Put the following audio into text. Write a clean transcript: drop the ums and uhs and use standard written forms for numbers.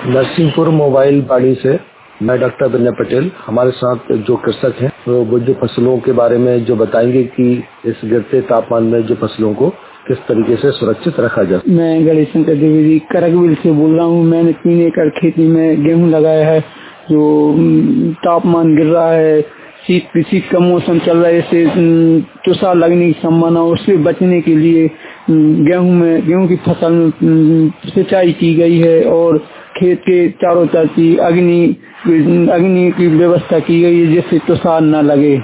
Narsinghpur mobile बाड़ी से मैं डॉक्टर विनय पटेल। हमारे साथ जो कृषक हैं वो जो फसलों के बारे में जो बताएंगे कि इस गिरते तापमान में जो फसलों को किस तरीके से सुरक्षित रखा जाए। मैं गणेश शंकर द्विवेदी करकबिल से बोल रहा हूँ। मैंने 3 एकड़ खेती में गेहूँ लगाया है। जो तापमान गिर रहा है, शीत का मौसम चल रहा है, इससे तुषार लगने की संभावना, उससे बचने के लिए गेहूं की फसल में सिंचाई की गई है और खेत के चारों तरफ अग्नि की व्यवस्था की गई है जिससे तुषार न लगे।